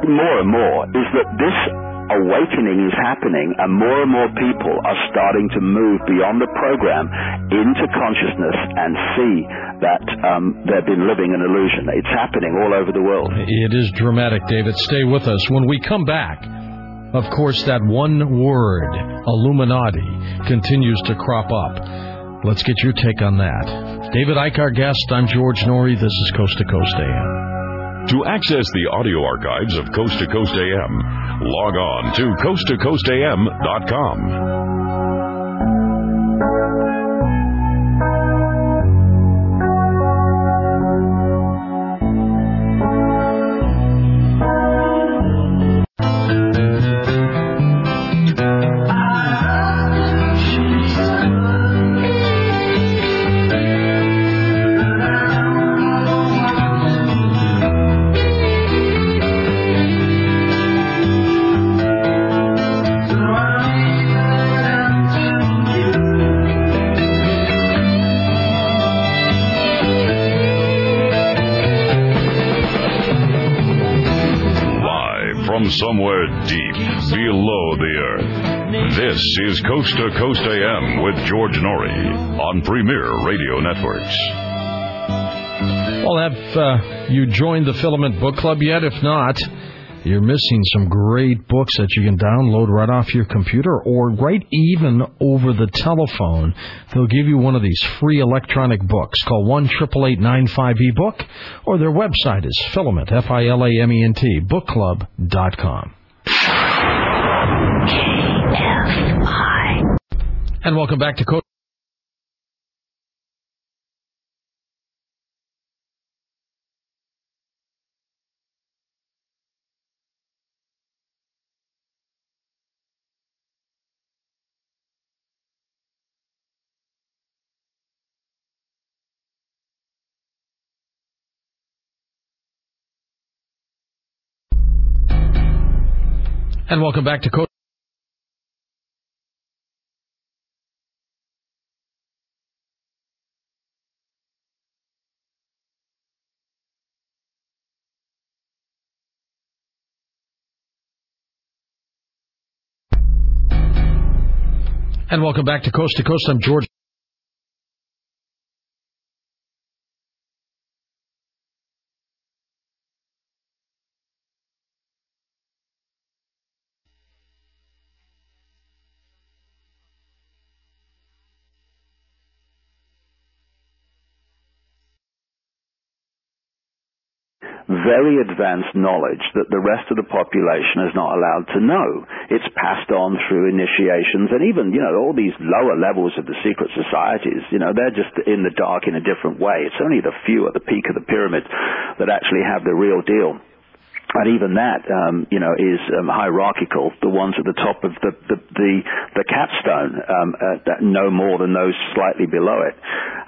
more and more is that this awakening is happening, and more people are starting to move beyond the program into consciousness and see that they've been living an illusion. It's happening all over the world. It is dramatic, David. Stay with us. When we come back, of course, that one word, Illuminati, continues to crop up. Let's get your take on that. David Icke, our guest. I'm George Noory. This is Coast to Coast AM. To access the audio archives of Coast to Coast AM, log on to coasttocoastam.com. Somewhere deep below the earth. This is Coast to Coast AM with George Noory on Premier Radio Networks. Well, have you joined the Filament Book Club yet? If not, you're missing some great books that you can download right off your computer or right even over the telephone. They'll give you one of these free electronic books. Call 1-888-95-EBOOK, or their website is Filament, Filament, bookclub.com. And welcome back to Coast. And welcome back to Coast. And welcome back to Coast. I'm George. Very advanced knowledge that the rest of the population is not allowed to know. It's passed on through initiations, and even, all these lower levels of the secret societies, they're just in the dark in a different way. It's only the few at the peak of the pyramid that actually have the real deal. And even that, is hierarchical. The ones at the top of the capstone that know more than those slightly below it.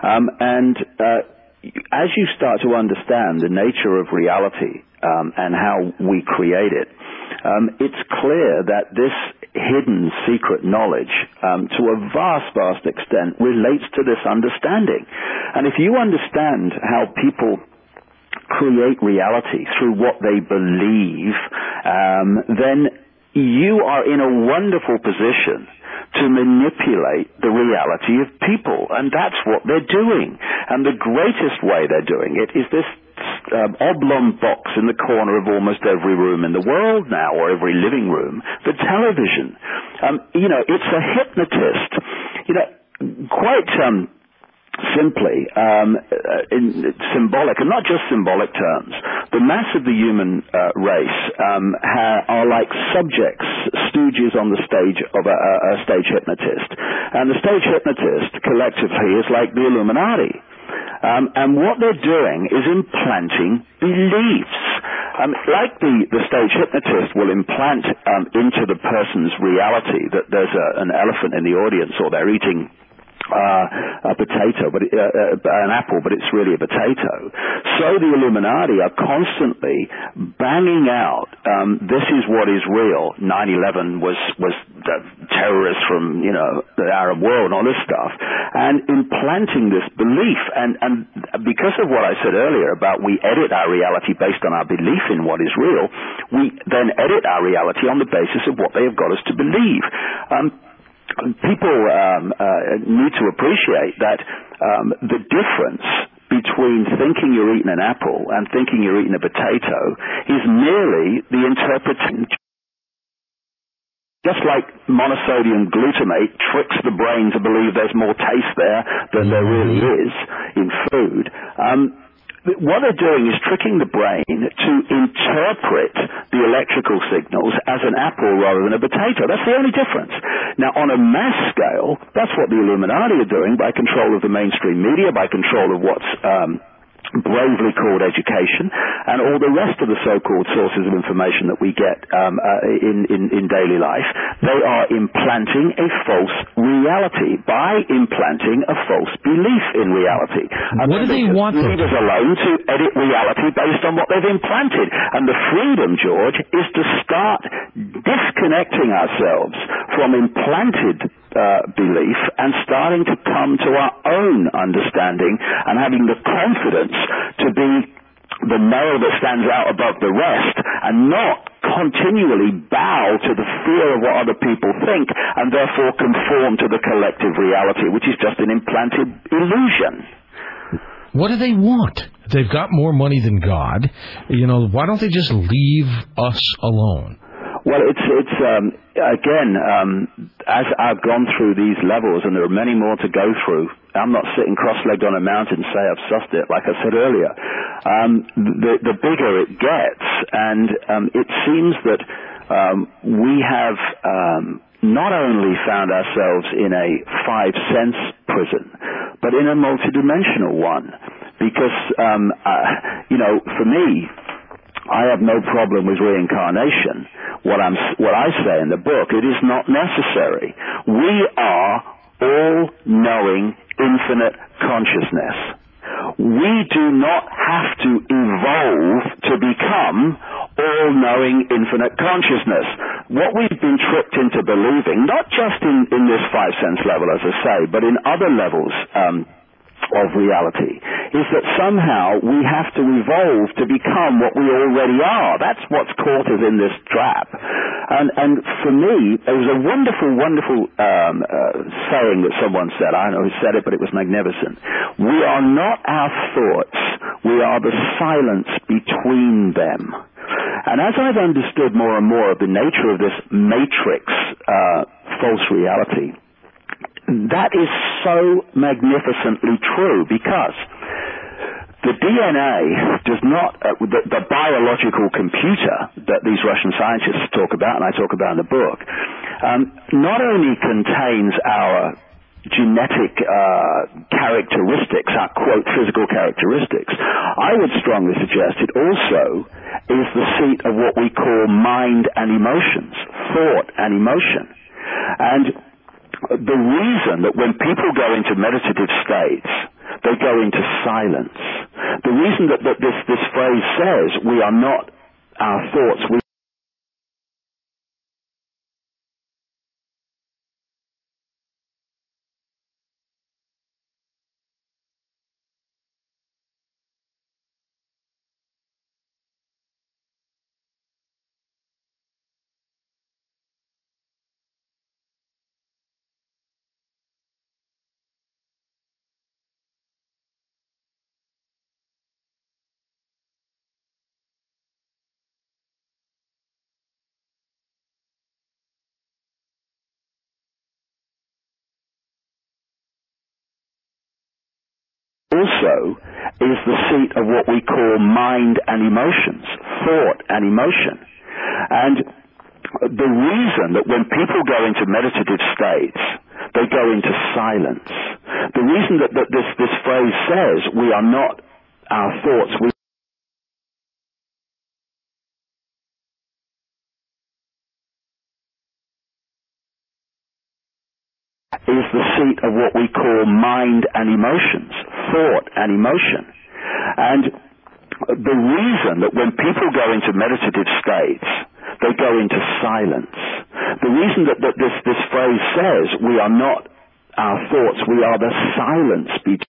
As you start to understand the nature of reality and how we create it, it's clear that this hidden secret knowledge, to a vast extent, relates to this understanding. And if you understand how people create reality through what they believe, then you are in a wonderful position to manipulate the reality of people, and that's what they're doing. And the greatest way they're doing it is this oblong box in the corner of almost every room in the world now, or every living room, the television. It's a hypnotist. Quite simply, in symbolic, and not just symbolic terms, the mass of the human race are like subjects, stooges on the stage of a stage hypnotist. And the stage hypnotist, collectively, is like the Illuminati. And what they're doing is implanting beliefs. Like the stage hypnotist will implant into the person's reality that there's an elephant in the audience, or they're eating a potato, but an apple, but it's really a potato. So the Illuminati are constantly banging out, this is what is real. 9/11 was terrorists from the Arab world and all this stuff, and implanting this belief. And because of what I said earlier about we edit our reality based on our belief in what is real, we then edit our reality on the basis of what they have got us to believe. People need to appreciate that the difference between thinking you're eating an apple and thinking you're eating a potato is merely the interpretation. Just like monosodium glutamate tricks the brain to believe there's more taste there than there really is in food, what they're doing is tricking the brain to interpret the electrical signals as an apple rather than a potato. That's the only difference. Now, on a mass scale, that's what the Illuminati are doing by control of the mainstream media, by control of what's bravely called education, and all the rest of the so-called sources of information that we get in daily life. They are implanting a false reality by implanting a false belief in reality. And what do they want? Leave us alone to edit reality based on what they've implanted. And the freedom, George, is to start disconnecting ourselves from implanted belief and starting to come to our own understanding and having the confidence to be the male that stands out above the rest and not continually bow to the fear of what other people think and therefore conform to the collective reality, which is just an implanted illusion. What do they want? They've got more money than God. Why don't they just leave us alone? Well, it's again, as I've gone through these levels, and there are many more to go through, I'm not sitting cross-legged on a mountain and say I've sussed it, like I said earlier. The bigger it gets, and it seems that we have not only found ourselves in a 5-sense prison, but in a multidimensional one. Because, for me, I have no problem with reincarnation. What I say in the book, it is not necessary. We are all-knowing infinite consciousness. We do not have to evolve to become all-knowing infinite consciousness. What we've been tricked into believing, not just in this 5-sense level, as I say, but in other levels of reality, is that somehow we have to evolve to become what we already are. That's what's caught us in this trap. And for me, there was a wonderful saying that someone said. I don't know who said it, but it was magnificent. We are not our thoughts. We are the silence between them. And as I've understood more and more of the nature of this matrix false reality, that is so magnificently true, because the DNA does not, the biological computer that these Russian scientists talk about, and I talk about in the book, not only contains our genetic characteristics, our quote physical characteristics, I would strongly suggest it also is the seat of what we call mind and emotions, thought and emotion. And the reason that when people go into meditative states, they go into silence, the reason that this phrase says, we are not our thoughts, we also is the seat of what we call mind and emotions, thought and emotion. And the reason that when people go into meditative states, they go into silence, the reason that this phrase says, we are not our thoughts, we is the seat of what we call mind and emotions, thought and emotion. And the reason that when people go into meditative states, they go into silence, the reason that this phrase says, we are not our thoughts, we are the silence between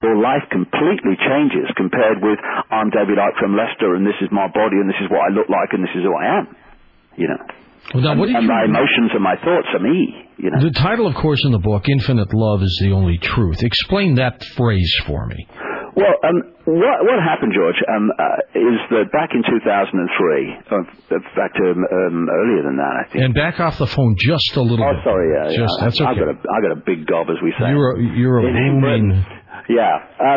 your life completely changes compared with, I'm David Icke from Leicester, and this is my body, and this is what I look like, and this is who I am, you know. Well, now, and my emotions and my thoughts are me, you know. The title, of course, in the book, Infinite Love is the Only Truth. Explain that phrase for me. Well, what happened, George, is that back in 2003, in fact, earlier than that, I think. And back off the phone just a little bit. Oh, sorry, That's okay. I got a big gob, as we say. You're a booming. Yeah.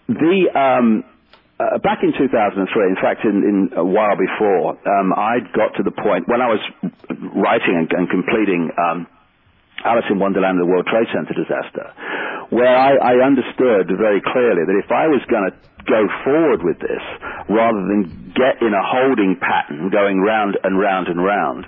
Back in 2003, in fact, in a while before, I got to the point when I was writing and completing Alice in Wonderland and the World Trade Center disaster, where I understood very clearly that if I was going to go forward with this, rather than get in a holding pattern going round and round and round,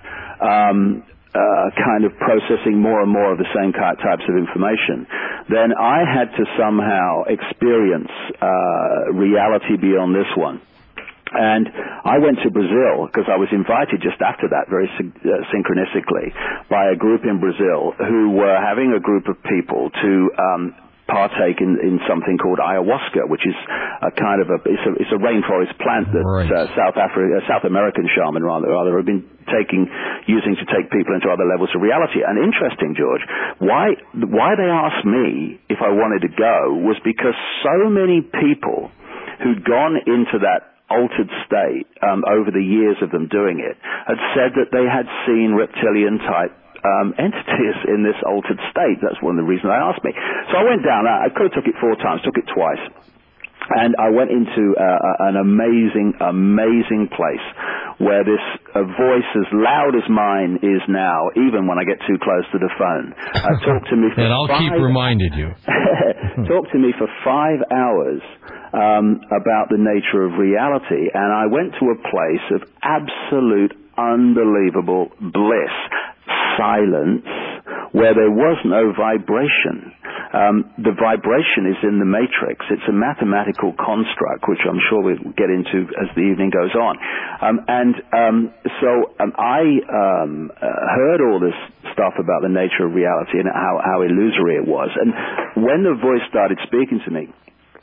kind of processing more and more of the same types of information, then I had to somehow experience reality beyond this one. And I went to Brazil because I was invited just after that, very synchronistically, by a group in Brazil who were having a group of people to partake in something called ayahuasca, which is a kind of it's a rainforest plant that South American shaman rather have been using to take people into other levels of reality. And interesting, George, why they asked me if I wanted to go was because so many people who'd gone into that altered state over the years of them doing it had said that they had seen reptilian type entities in this altered state. That's one of the reasons they asked me. So I went down. I could have took it 4 times, took it twice. And I went into an amazing place where this voice as loud as mine is now, even when I get too close to the phone, talked to me for and I'll keep reminding you. Talked to me for 5 hours about the nature of reality. And I went to a place of absolute, unbelievable bliss, silence, where there was no vibration. The vibration is in the matrix. It's a mathematical construct, which I'm sure we'll get into as the evening goes on. So I heard all this stuff about the nature of reality and how illusory it was. And when the voice started speaking to me,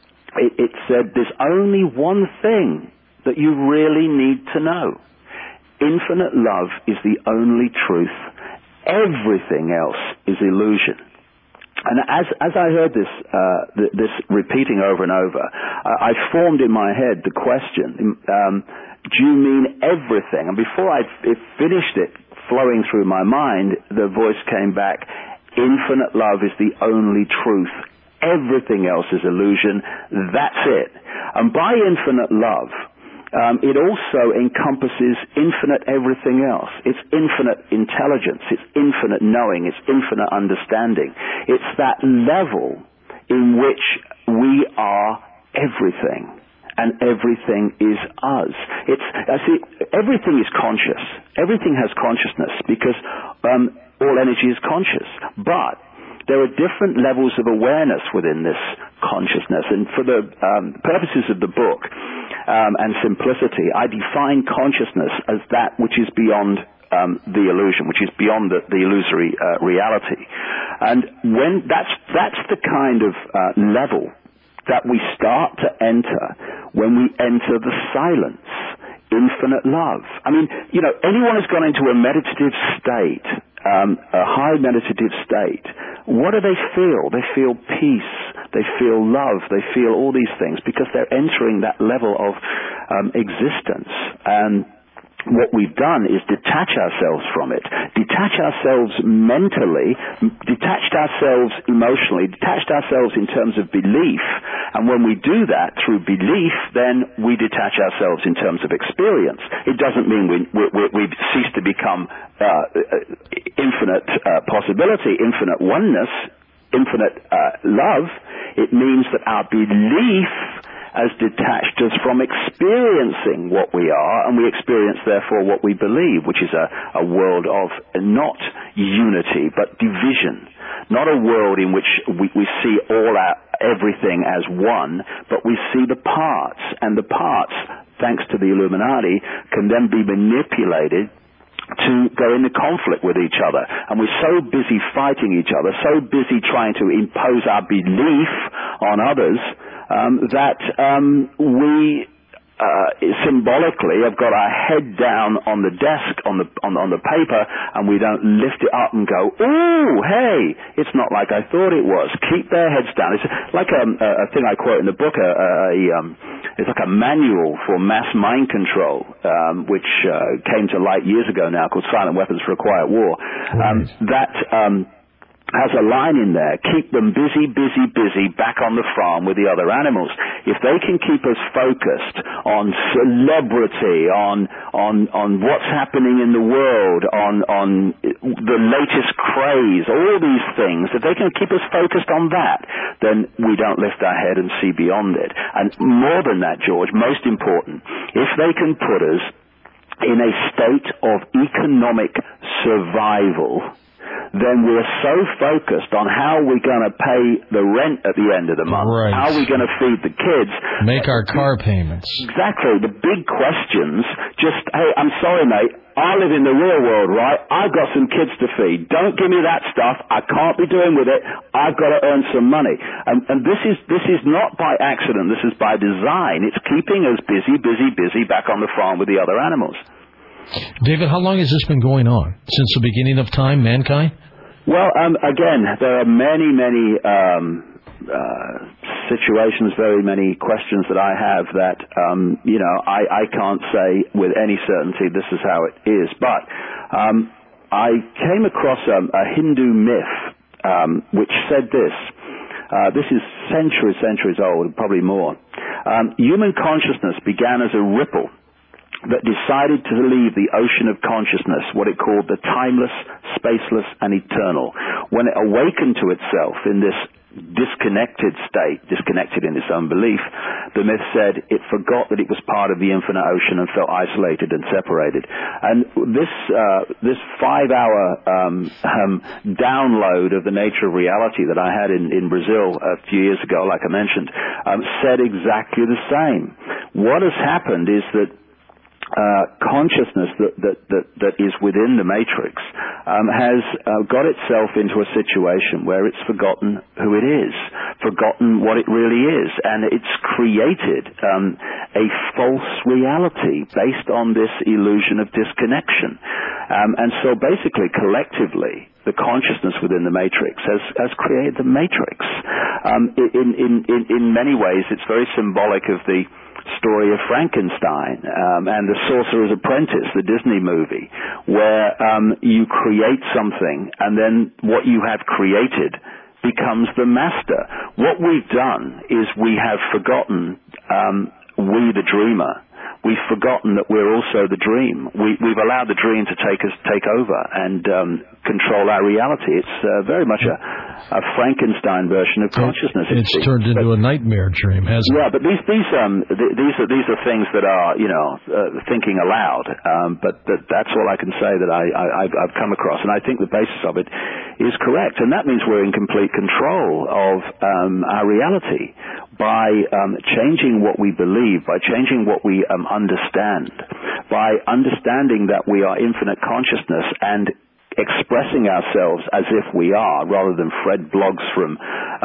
it said, there's only one thing that you really need to know. Infinite love is the only truth. Everything else is illusion. And as I heard this repeating over and over, I formed in my head the question, do you mean everything? And before I finished it flowing through my mind, the voice came back, infinite love is the only truth. Everything else is illusion. That's it. And by infinite love, it also encompasses infinite everything else. It's infinite intelligence. It's infinite knowing. It's infinite understanding. It's that level in which we are everything, and everything is us. Everything is conscious. Everything has consciousness because all energy is conscious. But there are different levels of awareness within this consciousness. And for the purposes of the book and simplicity, I define consciousness as that which is beyond the illusion, which is beyond the illusory reality. And when that's the kind of level that we start to enter when we enter the silence, infinite love. I mean, anyone who's gone into a meditative state, a high meditative state, what do they feel? They feel peace, they feel love, they feel all these things because they're entering that level of existence. And what we've done is detach ourselves from it, detach ourselves mentally, detached ourselves emotionally, detached ourselves in terms of belief. And when we do that through belief, then we detach ourselves in terms of experience. It doesn't mean we cease to become infinite possibility, infinite oneness, infinite love. It means that our belief has detached us from experiencing what we are, and we experience, therefore, what we believe, which is a world of not unity, but division. Not a world in which we see everything as one, but we see the parts, and the parts, thanks to the Illuminati, can then be manipulated to go into conflict with each other. And we're so busy fighting each other, so busy trying to impose our belief on others, that we symbolically have got our head down on the desk, on the paper, and we don't lift it up and go, ooh, hey, it's not like I thought it was. Keep their heads down. It's like a thing I quote in the book, it's like a manual for mass mind control, which came to light years ago now, called Silent Weapons for a Quiet War. Has a line in there, keep them busy, busy, busy back on the farm with the other animals. If they can keep us focused on celebrity, on what's happening in the world, on the latest craze, all these things, if they can keep us focused on that, then we don't lift our head and see beyond it. And more than that, George, most important, if they can put us in a state of economic survival, then we're so focused on how we're going to pay the rent at the end of the month, right, how we're going to feed the kids, make our car payments. Exactly. The big questions, just, hey, I'm sorry, mate, I live in the real world, right? I've got some kids to feed. Don't give me that stuff. I can't be doing with it. I've got to earn some money. And this is not by accident. This is by design. It's keeping us busy, busy, busy back on the farm with the other animals. David, how long has this been going on? Since the beginning of time, mankind? Well, again, there are many, many situations, very many questions that I have that, I can't say with any certainty this is how it is. But I came across a Hindu myth which said this. This is centuries old, probably more. Human consciousness began as a ripple that decided to leave the ocean of consciousness, what it called the timeless, spaceless, and eternal. When it awakened to itself in this disconnected state, disconnected in its own belief, the myth said it forgot that it was part of the infinite ocean and felt isolated and separated. And this 5-hour download of the nature of reality that I had in Brazil a few years ago, like I mentioned, said exactly the same. What has happened is that consciousness that is within the matrix has got itself into a situation where it's forgotten who it is, forgotten what it really is, and it's created a false reality based on this illusion of disconnection. And so basically, collectively, the consciousness within the matrix has created the matrix. In many ways, it's very symbolic of the story of Frankenstein and the Sorcerer's Apprentice, the Disney movie, where you create something and then what you have created becomes the master. What we've done is we have forgotten we the dreamer. We've forgotten that we're also the dream. We've allowed the dream to take over and control our reality. It's very much a Frankenstein version of consciousness. It's turned into a nightmare dream, hasn't it? Yeah, but these are things that are thinking aloud. But that's all I can say that I've come across, and I think the basis of it is correct, and that means we're in complete control of our reality by changing what we believe, by changing what we understand, by understanding that we are infinite consciousness and expressing ourselves as if we are, rather than Fred blogs from,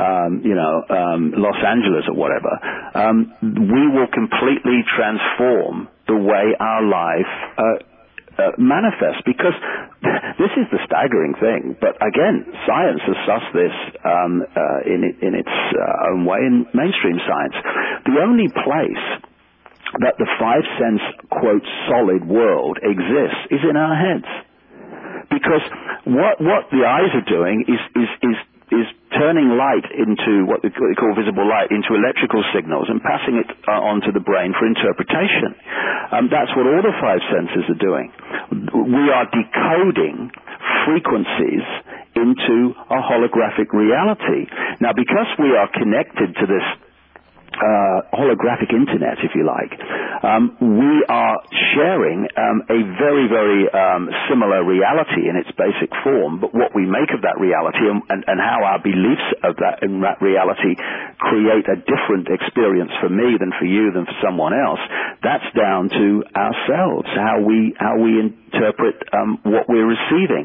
Los Angeles or whatever. We will completely transform the way our life manifests, because this is the staggering thing. But again, science has sussed this in its own way in mainstream science. The only place that the five-sense, quote, solid world exists is in our heads. Because what the eyes are doing is turning light into what they call visible light into electrical signals and passing it onto the brain for interpretation. That's what all the five senses are doing. We are decoding frequencies into a holographic reality. Now, because we are connected to this holographic internet, if you like, we are sharing a very, very similar reality in its basic form, but what we make of that reality and how our beliefs of that in that reality create a different experience for me than for you than for someone else, that's down to ourselves, how we interpret what we're receiving.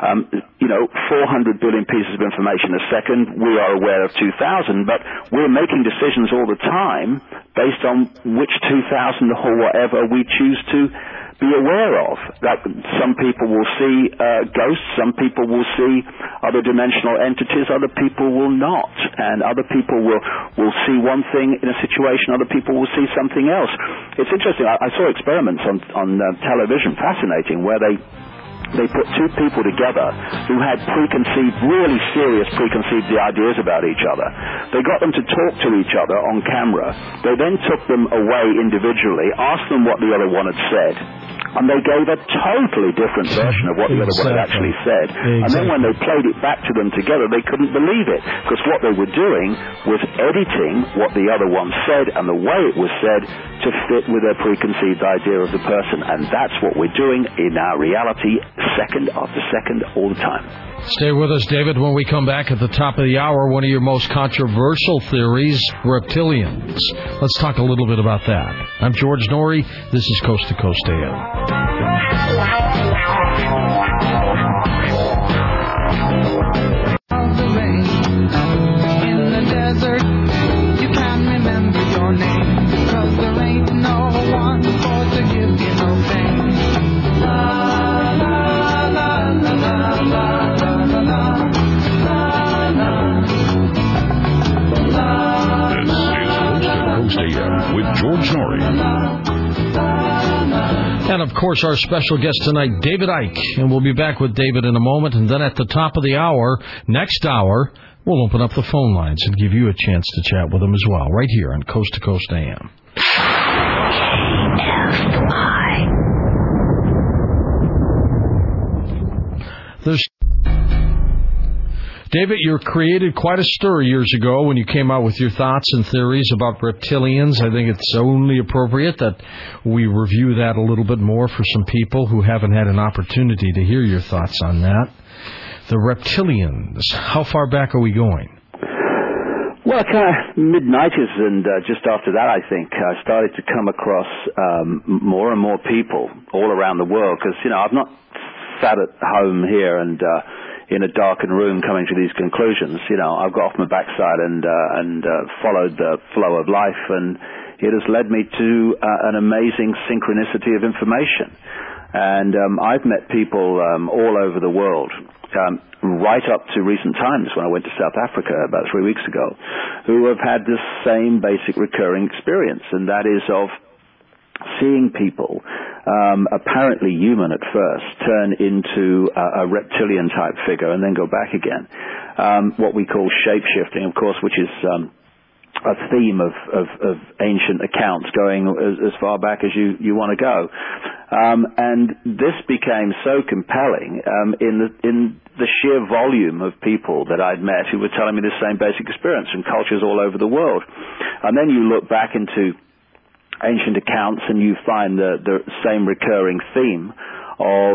400 billion pieces of information a second. We are aware of 2,000, but we're making decisions all the time based on which 2,000 or whatever we choose to be aware of. That some people will see ghosts, some people will see other dimensional entities, other people will not, and other people will see one thing in a situation, other people will see something else. It's interesting. I saw experiments on television, fascinating, where they put two people together who had really serious preconceived ideas about each other. They got them to talk to each other on camera. They then took them away individually, asked them what the other one had said, and they gave a totally different version of what the other one had actually said. Exactly. And then when they played it back to them together, they couldn't believe it, because what they were doing was editing what the other one said and the way it was said to fit with their preconceived idea of the person. And that's what we're doing in our reality, second after second, all the time. Stay with us, David. When we come back at the top of the hour, one of your most controversial theories, reptilians. Let's talk a little bit about that. I'm George Norrie. This is Coast to Coast AM. In the desert, you can't remember your name, because there ain't no one for to give you no pain. La la la la la la la la la. This is Coast to Coast AM with George Norrie. And, of course, our special guest tonight, David Icke. And we'll be back with David in a moment. And then at the top of the hour, next hour, we'll open up the phone lines and give you a chance to chat with them as well, right here on Coast to Coast AM. There's David, you created quite a stir years ago when you came out with your thoughts and theories about reptilians. I think it's only appropriate that we review that a little bit more for some people who haven't had an opportunity to hear your thoughts on that. The reptilians, how far back are we going? Well, kind of mid-90s, and just after that, I think, I started to come across more and more people all around the world, because, I've not sat at home here and in a darkened room coming to these conclusions. I've got off my backside and followed the flow of life, and it has led me to an amazing synchronicity of information. And I've met people all over the world, right up to recent times when I went to South Africa about 3 weeks ago, who have had this same basic recurring experience, and that is of seeing people, apparently human at first, turn into a reptilian type figure and then go back again. What we call shape-shifting, of course, which is a theme of ancient accounts going as far back as you want to go. And this became so compelling in the sheer volume of people that I'd met who were telling me the same basic experience from cultures all over the world. And then you look back into ancient accounts and you find the same recurring theme of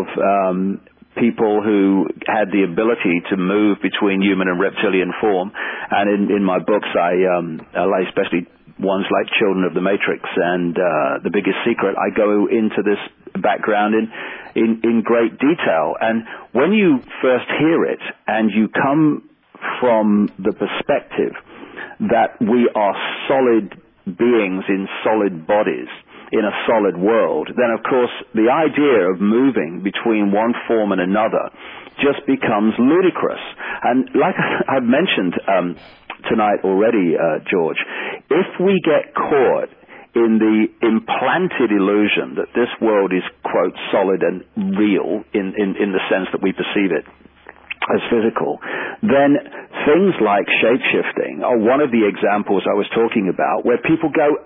people who had the ability to move between human and reptilian form. And in my books, I lay especially ones like Children of the Matrix and The Biggest Secret. I go into this background in great detail. And when you first hear it and you come from the perspective that we are solid beings in solid bodies in a solid world, then of course the idea of moving between one form and another just becomes ludicrous. And like I've mentioned tonight already, George, if we get caught in the implanted illusion that this world is, quote, solid and real in the sense that we perceive it as physical, then things like shape-shifting are one of the examples I was talking about, where people go